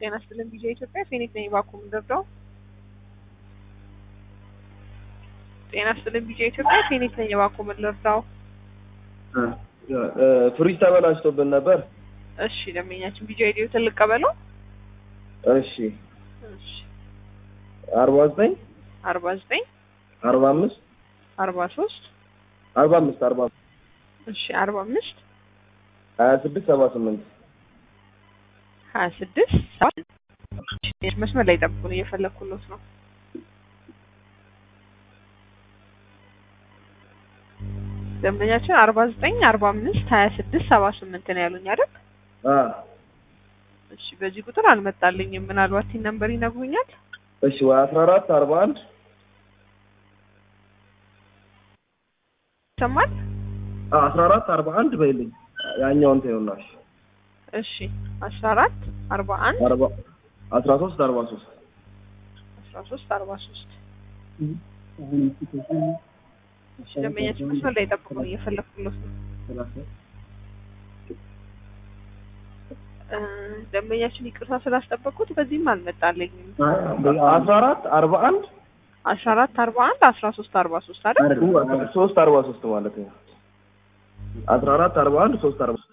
ጤና ይስጥልኝ ቪዲዮ ኢትዮጵያ ፊኒክስ ነኝ ባኩም ደብዳው ጤና ይስጥልኝ ቪዲዮ ኢትዮጵያ ፊኒክስ ነኝ ባኩም ደብዳው ፍሪጅ ተበላሽቶብን ነበር። እሺ ለምኛችን ቪዲዮ አይዲዮ ተልቀበለው። እሺ 49 45 43 45 እሺ 45 26 78 26 መስመር ላይ ጠብቁኝ እየፈለኩለት ነው። ደምበኛችን 49 45 26 78 ነው ያሉኝ አይደል? እሺ በዚህ ቁጥር አልመጣልኝም። ምናልባት ይሄን ነምበር ይነግሩኛል? እሺ 14 41 ሰማል 14 41 በይልኝ ያኛውን ተይውናሽ። እሺ 14 41 13 43 ደምበኛችን መስመር ላይ ጠብቁኝ እየፈለኩለት ነው። ደምበኛችን ይቅርታ ስላስጠበቁት በዚህም አልመጣልኝም። 14 41 13 43 አይደል? 3 43 ማለት ነው። 14 41 3 43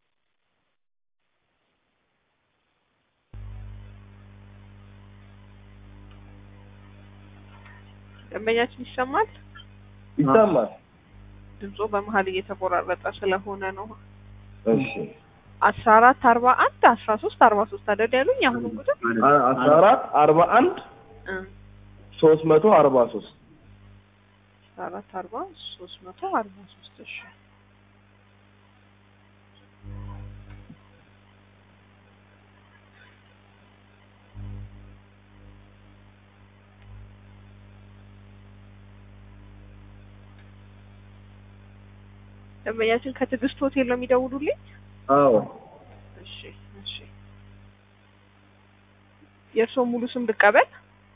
ደምበኛችን ይሰማል? ይሰማል። ድምጾ በመሃል እየተቆራረጠ ስለሆነ ነው። እሺ 14 41 13 43 አይደል ያሉኝ? አሁን ቁጥር 14 41 343 14 40 343 እሺ ደምበኛችን ከትዕግስት ሆቴል ነው የሚደውሉልኝ? አዎ። እሺ የእርሶ ሙሉ ስም ልቀበል?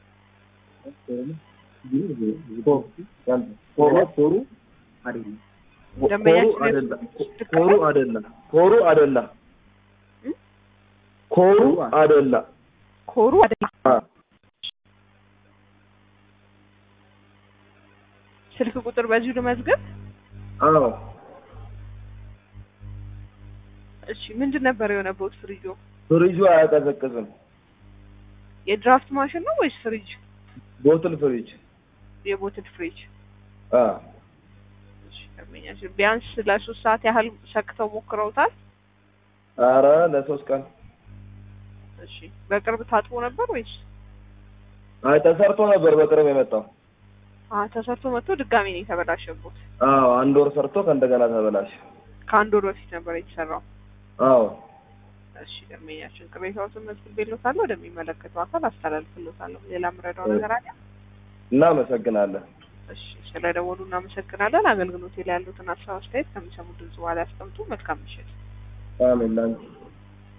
ኮሩ አይደለም። ስልክ ቁጥር በዚሁ ልመዝገብ? አዎ። እሺ ምንድን ነበር የሆነበት? ፍሪጁ አያቀዘቅዝም። የድራፍት ማሽን ነው ወይስ ፍሪጅ? ቦትል ፍሪጅ። የቦትል ፍሪጅ። እሺ ደምበኛችን ቢያንስ ለ3 ሰዓት ያህል ሰክተው ሞክረውታል? ኧረ ለ3 ቀን። እሺ በቅርብ ታጥቦ ነበር ወይስ? አይ ተሰርቶ ነበር በቅርብ የመጣው። ተሰርቶ መጥቶ ድጋሚ ነው የተበላሸበት? አዎ 1 ወር ሰርቶ ከእንደገና ተበላሸ። ከ1 ወር በፊት ነበር የተሰራው? አዎ። እሺ ደምበኛችን ቅሬታዎትን መዝግቤልዎታለሁ፣ ወደሚመለከተው አካል አስተላልፍልዎታለሁ። ሌላ ምረዳው ነገር አለ? እናመሰግናለን። እሺ ስለደወሉ እናመሰግናለን። አገልግሎት ላይ ያሉትን ሀሳብ አስተያየት ከሚሰሙት ድምጽ በኋላ ያስቀምጡ። መልካም ምሽት። አሜን።